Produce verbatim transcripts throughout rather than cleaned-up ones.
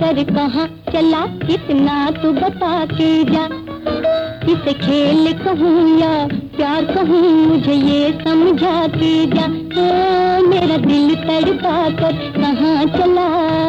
कर कहाँ चला, इतना तू बता के जा। इसे खेल कहूँ या प्यार कहूँ, मुझे ये समझा के जा। ओ मेरा दिल तड़पा कर कहाँ चला।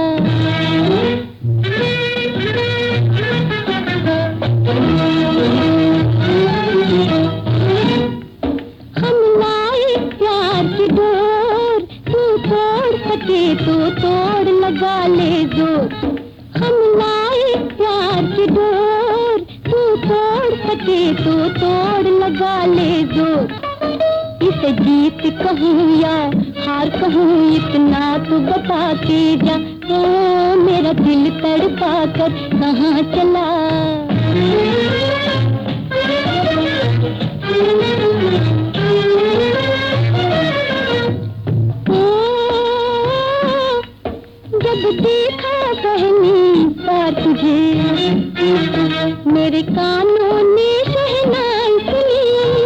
हम लाए प्यार की डोर, तू तोड़ सके तो तोड़, लगा ले जोर। हम लाए प्यार की डोर, तू तोड़ सके तो तोड़, लगा ले जोर। इसे जीत कहूँ या हार कहूँ, इतना तू बता के जा। ओ मेरा दिल तड़पा कर कहाँ चला। जब देखा पहली बार तुझे, मेरे कानों ने शहनाई सुनी,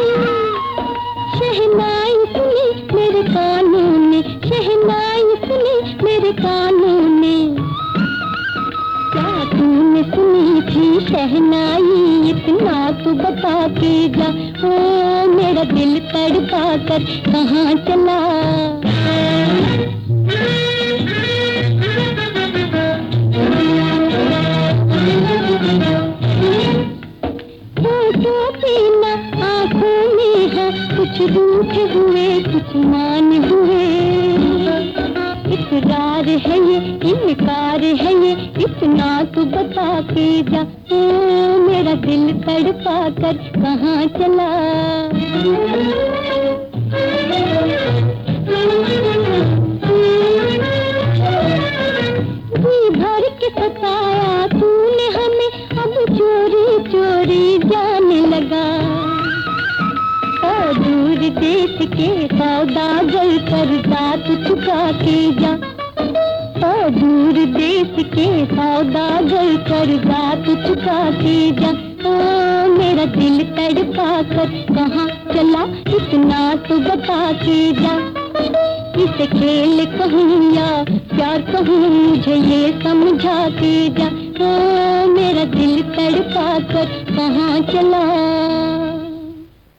शहनाई सुनी मेरे कानों ने, शहनाई सुनी मेरे कानों ने। क्या तूने सुनी थी शहनाई, इतना तू बता के जा। ओ मेरा दिल तड़पा कर कहाँ चला। आँखों में है कुछ रूठे हुए, कुछ मान हुए। इकरार है ये, इनकार है ये, इतना तू बता के जा। ओ मेरा दिल तड़पा कर कहाँ चला। जी भर के सताया तूने हमें, अब चोरी चोरी जाने लगा। ओ दूर देश के सौदागर कर्जा तू चुका के जा। ओ दूर देश के सौदागर कर्जा तू चुका के जा। ओ मेरा दिल तड़पा कर कहाँ चला, इतना तू बता के जा। इसे खेल कहूँ या प्यार कहूँ, मुझे ये समझा के जा। ओ मेरा दिल तड़पा कर कहाँ चला।